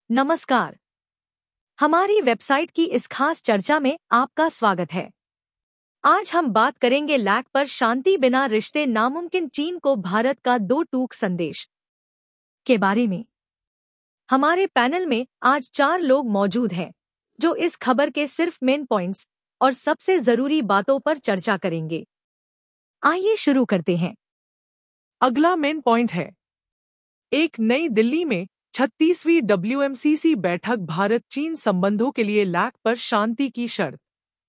नमस्कार। हमारी वेबसाइट की इस खास चर्चा में आपका स्वागत है। आज हम बात करेंगे लैक पर शांति बिना रिश्ते नामुमकिन, चीन को भारत का 2 टूक संदेश के बारे में। हमारे पैनल में आज 4 लोग मौजूद हैं जो इस खबर के सिर्फ मेन पॉइंट्स और सबसे जरूरी बातों पर चर्चा करेंगे। आइए शुरू करते हैं। अगला मेन पॉइंट है, एक नई दिल्ली में 36वीं WMCC बैठक, भारत चीन संबंधों के लिए लैक पर शांति की शर्त।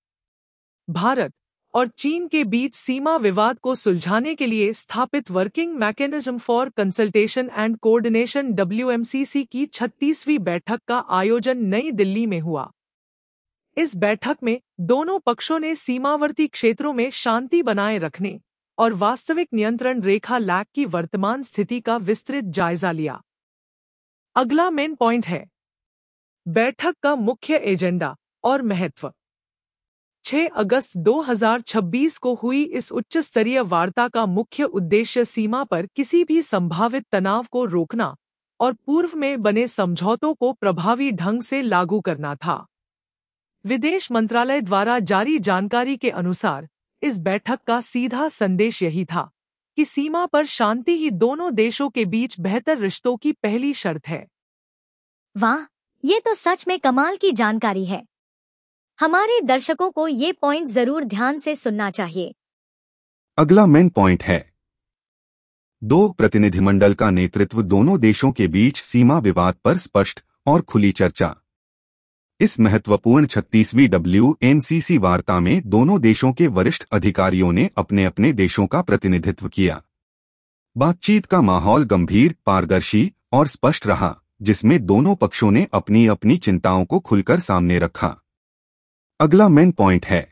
भारत और चीन के बीच सीमा विवाद को सुलझाने के लिए स्थापित working mechanism for consultation and coordination WMCC की 36वीं बैठक का आयोजन नई दिल्ली में हुआ। इस बैठक में दोनों पक्षों ने सीमावर्ती क्षेत्रों में शांति बनाए रखने और वास्तविक नियंत्रण रेखा लैक की वर्तमान स्थिति का विस्तृत जायजा लिया। अगला मेन पॉइंट है, बैठक का मुख्य एजेंडा और महत्व। 6 अगस्त 2026 को हुई इस उच्च स्तरीय वार्ता का मुख्य उद्देश्य सीमा पर किसी भी संभावित तनाव को रोकना और पूर्व में बने समझौतों को प्रभावी ढंग से लागू करना था। विदेश मंत्रालय द्वारा जारी जानकारी के अनुसार इस बैठक का सीधा संदेश यही था कि सीमा पर शांति ही दोनों देशों के बीच बेहतर रिश्तों की पहली शर्त है। वाह, ये तो सच में कमाल की जानकारी है। हमारे दर्शकों को ये पॉइंट जरूर ध्यान से सुनना चाहिए। अगला मेन पॉइंट है, 2 प्रतिनिधिमंडल का नेतृत्व, दोनों देशों के बीच सीमा विवाद पर स्पष्ट और खुली चर्चा। इस महत्वपूर्ण 36वीं WMCC वार्ता में दोनों देशों के वरिष्ठ अधिकारियों ने अपने अपने देशों का प्रतिनिधित्व किया। बातचीत का माहौल गंभीर, पारदर्शी और स्पष्ट रहा, जिसमें दोनों पक्षों ने अपनी अपनी चिंताओं को खुलकर सामने रखा। अगला मेन पॉइंट है,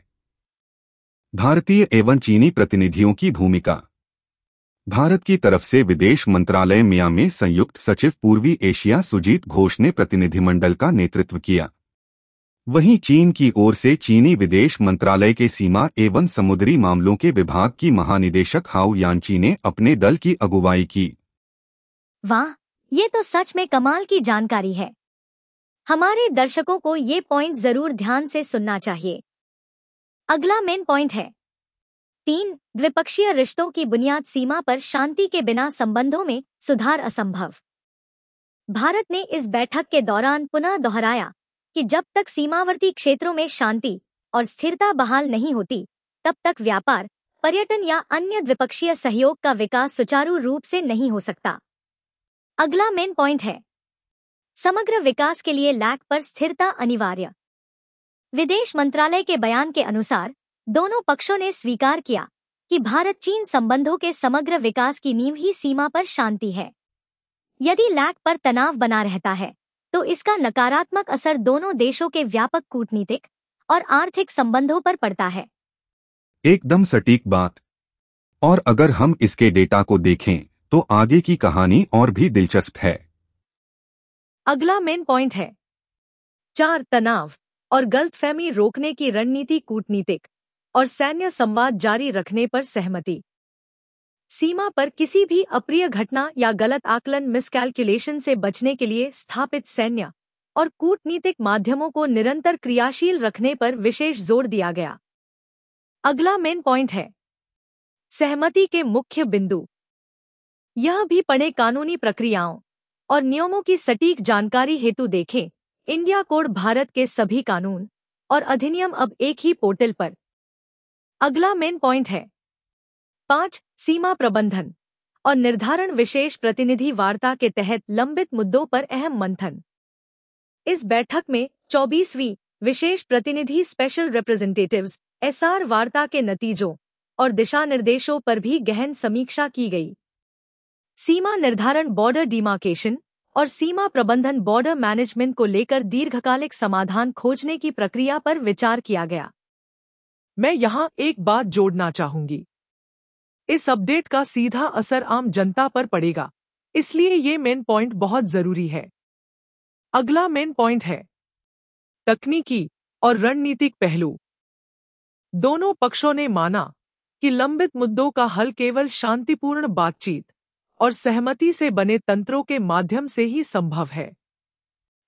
भारतीय एवं चीनी प्रतिनिधियों की भूमिका। भारत की तरफ से विदेश मंत्रालय मियां में संयुक्त सचिव पूर्वी एशिया सुजीत घोष ने प्रतिनिधिमंडल का नेतृत्व किया। वहीं चीन की ओर से चीनी विदेश मंत्रालय के सीमा एवं समुद्री मामलों के विभाग की महानिदेशक हाउ यानची ने अपने दल की अगुवाई की। वाह, ये तो सच में कमाल की जानकारी है। हमारे दर्शकों को ये पॉइंट जरूर ध्यान से सुनना चाहिए। अगला मेन पॉइंट है, 3 द्विपक्षीय रिश्तों की बुनियाद, सीमा पर शांति के बिना संबंधों में सुधार असंभव। भारत ने इस बैठक के दौरान पुनः दोहराया कि जब तक सीमावर्ती क्षेत्रों में शांति और स्थिरता बहाल नहीं होती, तब तक व्यापार, पर्यटन या अन्य द्विपक्षीय सहयोग का विकास सुचारू रूप से नहीं हो सकता। अगला मेन पॉइंट है, समग्र विकास के लिए लैक पर स्थिरता अनिवार्य। विदेश मंत्रालय के बयान के अनुसार दोनों पक्षों ने स्वीकार किया कि भारत चीन संबंधों के समग्र विकास की नींव ही सीमा पर शांति है। यदि लैक पर तनाव बना रहता है तो इसका नकारात्मक असर दोनों देशों के व्यापक कूटनीतिक और आर्थिक संबंधों पर पड़ता है। एकदम सटीक बात। और अगर हम इसके डेटा को देखें तो आगे की कहानी और भी दिलचस्प है। अगला मेन पॉइंट है, 4 तनाव और गलतफहमी रोकने की रणनीति, कूटनीतिक और सैन्य संवाद जारी रखने पर सहमति। सीमा पर किसी भी अप्रिय घटना या गलत आकलन, मिसकैलकुलेशन से बचने के लिए स्थापित सैन्य और कूटनीतिक माध्यमों को निरंतर क्रियाशील रखने पर विशेष जोर दिया गया। अगला मेन पॉइंट है, सहमति के मुख्य बिंदु। यह भी पढ़ें, कानूनी प्रक्रियाओं और नियमों की सटीक जानकारी हेतु देखें इंडिया कोड, भारत के सभी कानून और अधिनियम अब एक ही पोर्टल पर। अगला मेन पॉइंट है, 5 सीमा प्रबंधन और निर्धारण, विशेष प्रतिनिधि वार्ता के तहत लंबित मुद्दों पर अहम मंथन। इस बैठक में 24वीं विशेष प्रतिनिधि स्पेशल रिप्रेजेंटेटिव्स SR वार्ता के नतीजों और दिशा निर्देशों पर भी गहन समीक्षा की गई। सीमा निर्धारण, बॉर्डर डिमार्केशन और सीमा प्रबंधन, बॉर्डर मैनेजमेंट को लेकर दीर्घकालिक समाधान खोजने की प्रक्रिया पर विचार किया गया। मैं यहाँ एक बात जोड़ना चाहूंगी, इस अपडेट का सीधा असर आम जनता पर पड़ेगा, इसलिए ये मेन पॉइंट बहुत जरूरी है। अगला मेन पॉइंट है, तकनीकी और रणनीतिक पहलू। दोनों पक्षों ने माना कि लंबित मुद्दों का हल केवल शांतिपूर्ण बातचीत और सहमति से बने तंत्रों के माध्यम से ही संभव है।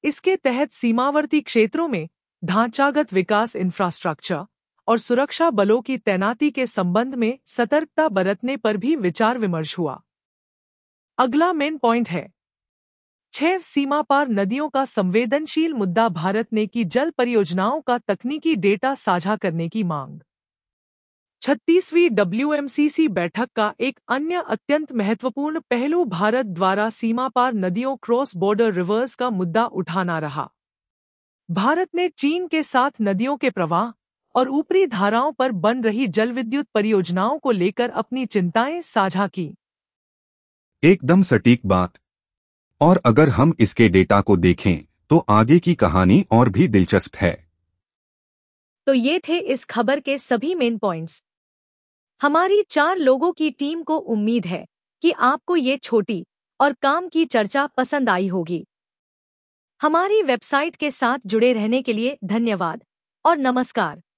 इसके तहत सीमावर्ती क्षेत्रों में ढांचागत विकास, इंफ्रास्ट्रक्चर और सुरक्षा बलों की तैनाती के संबंध में सतर्कता बरतने पर भी विचार विमर्श हुआ। अगला मेन पॉइंट है 6 सीमा पार नदियों का संवेदनशील मुद्दा। भारत ने की जल परियोजनाओं का तकनीकी डेटा साझा करने की मांग। 36वीं WMCC बैठक का एक अन्य अत्यंत महत्वपूर्ण पहलू भारत द्वारा सीमा पार नदियों, क्रॉस बॉर्डर रिवर्स का मुद्दा उठाना रहा। भारत ने चीन के साथ नदियों के प्रवाह और ऊपरी धाराओं पर बन रही जलविद्युत परियोजनाओं को लेकर अपनी चिंताएं साझा की। एकदम सटीक बात। और अगर हम इसके डेटा को देखें तो आगे की कहानी और भी दिलचस्प है। तो ये थे इस खबर के सभी मेन पॉइंट्स। हमारी 4 लोगों की टीम को उम्मीद है कि आपको ये छोटी और काम की चर्चा पसंद आई होगी। हमारी वेबसाइट के साथ जुड़े रहने के लिए धन्यवाद और नमस्कार।